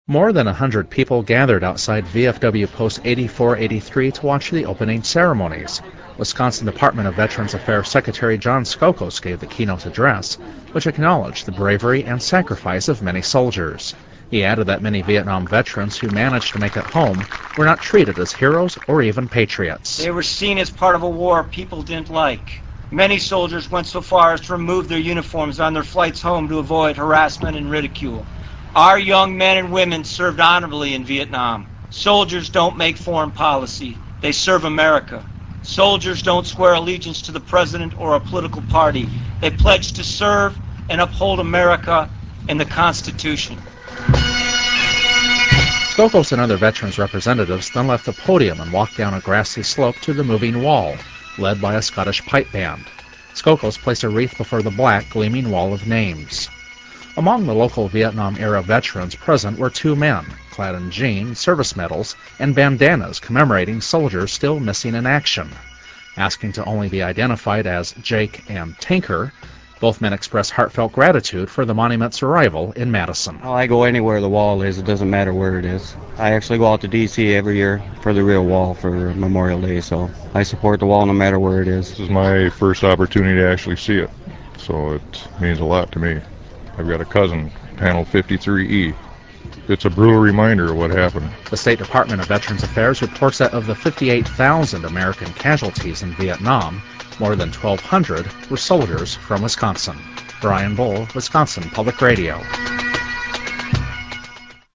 More than 100 people gathered outside VFW Post 8483 to watch the opening ceremonies. Wisconsin Department of Veterans Affairs Secretary John Skokos gave the keynote address, which acknowledged the bravery and sacrifice of many soldiers. He added that many Vietnam veterans who managed to make it home were not treated as heroes or even patriots. They were seen as part of a war people didn't like. Many soldiers went so far as to remove their uniforms on their flights home to avoid harassment and ridicule. Our young men and women served honorably in Vietnam. Soldiers don't make foreign policy. They serve America. Soldiers don't swear allegiance to the president or a political party. They pledge to serve and uphold America and the Constitution. Skokos and other veterans representatives then left the podium and walked down a grassy slope to the moving wall, led by a Scottish pipe band. Skokos placed a wreath before the black, gleaming wall of names. Among the local Vietnam-era veterans present were two men, clad in jeans, service medals, and bandanas commemorating soldiers still missing in action. Asking to only be identified as Jake and Tinker, both men expressed heartfelt gratitude for the monument's arrival in Madison. Well, I go anywhere the wall is. It doesn't matter where it is. I actually go out to D.C. every year for the real wall for Memorial Day, so I support the wall no matter where it is. This is my first opportunity to actually see it, so it means a lot to me. I've got a cousin, Panel 53E. It's a brutal reminder of what happened. The State Department of Veterans Affairs reports that of the 58,000 American casualties in Vietnam, more than 1,200 were soldiers from Wisconsin. Brian Bull, Wisconsin Public Radio.